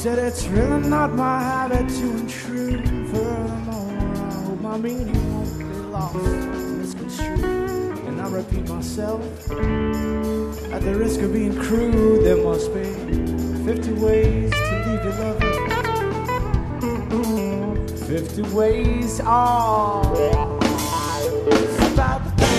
said it's really not my habit to intrude. Furthermore, I hope my meaning won't be lost and misconstrued. And I repeat myself, at the risk of being crude, there must be 50 ways to leave your lover. 50 ways, oh, it's about the